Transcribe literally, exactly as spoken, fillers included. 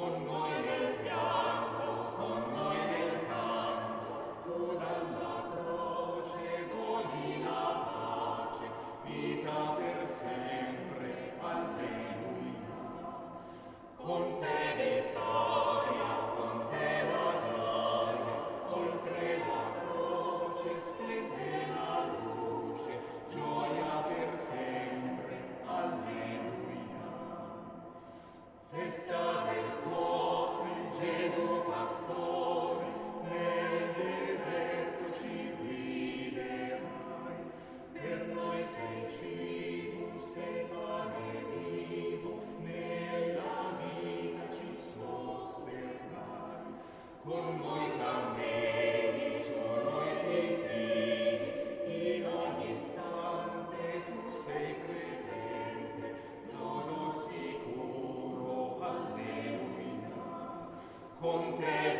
con noi nel pianto, con noi nel canto, tu dalla croce doni la pace, vita per sempre, alleluia. Con te vittoria, con te la gloria, oltre la croce splende la luce, gioia per sempre, alleluia. Festa del cuore, Gesù pastore, nel deserto ci guiderai, per noi sei cibo, sei pane vivo, nella vita ci sosterrai, con noi cammini, su noi ti chini, in ogni istante tu sei presente, dono sicuro, alleluia. Con te